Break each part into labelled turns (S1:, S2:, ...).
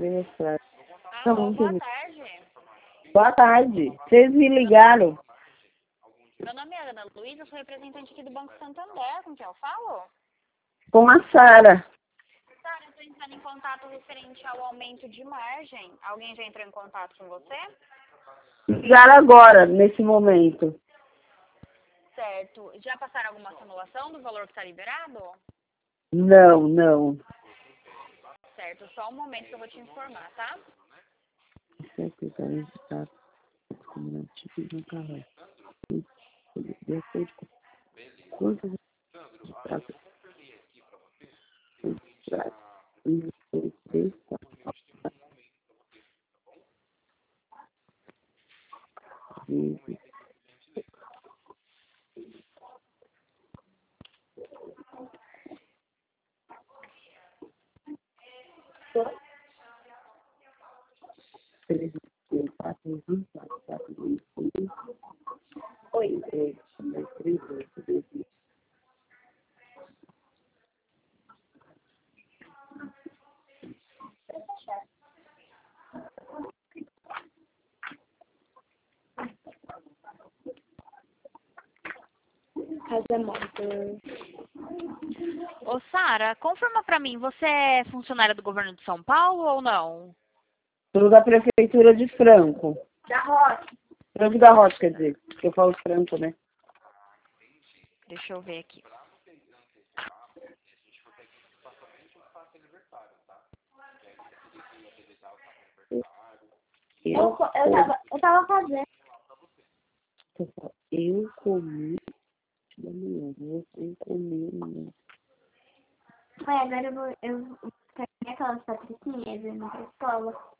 S1: escrever as frases.
S2: Alô, boa tarde.
S1: Boa tarde. Vocês me ligaram?
S2: Meu nome é Ana Luísa, sou representante aqui do Banco Santander. Com quem eu falo?
S1: Com a Sara.
S2: Sara, eu estou entrando em contato referente ao aumento de margem. Alguém já entrou em contato com você?
S1: Ligaram agora, nesse momento.
S2: Certo. Já passaram alguma simulação do valor que está liberado?
S1: Não.
S2: Certo. Só um momento que eu vou te informar, tá?
S1: Secretário de Estado, comunativo no carro. De acordo com quantas praças Oi,
S2: Ô, Sara, confirma pra mim, você é funcionária do governo de São Paulo ou não?
S1: sou da prefeitura de Franco.
S2: Da Roça.
S1: Franco da Rocha, quer dizer. Eu falo Franco, né?
S2: Deixa eu ver aqui.
S1: Eu
S3: tava fazendo.
S1: Eu comi da manhã, eu comi.
S3: Foi, agora eu peguei aquelas patricinhas indo pra escola.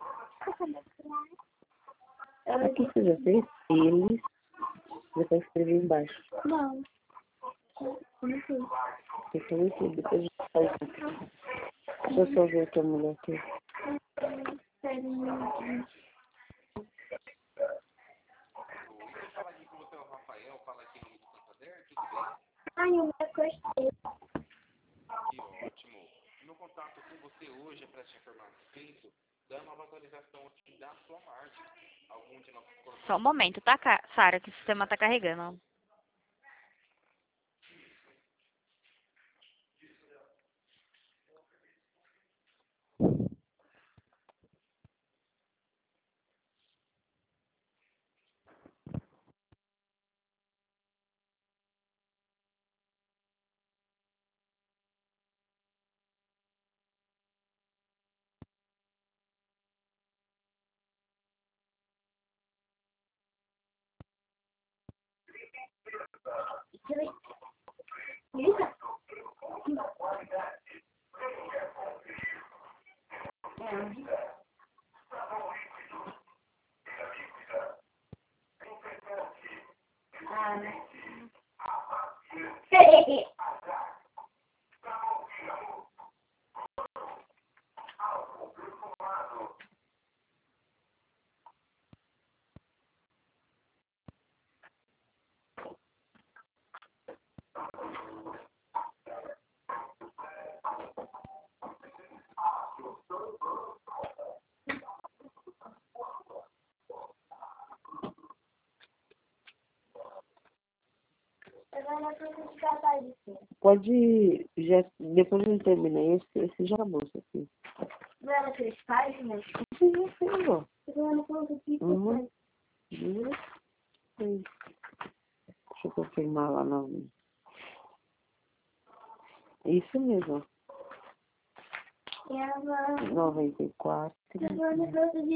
S1: Aqui você já fez? Eles. Depois escrever embaixo.
S3: Não. Não fiz.
S1: Eu falei tudo, depois a gente faz isso. Deixa eu só ver aqui a mulher aqui.
S3: Ai, eu me acostei.
S4: Que ótimo. Meu contato com você hoje é para te informar a respeito da nova atualização aqui da sua margem. Algum de nossos
S2: Só um momento, tá, Sara, que o sistema tá carregando.
S1: Pode. Já, depois eu terminei esse já acabou isso aqui.
S3: Não era aqueles pais, mas...
S1: Esse já fez, ó.
S3: Eu não conto aqui.
S1: Uma, duas, três. Deixa eu confirmar lá na. Isso mesmo.
S3: Ela...
S1: 94.
S3: Eu não conto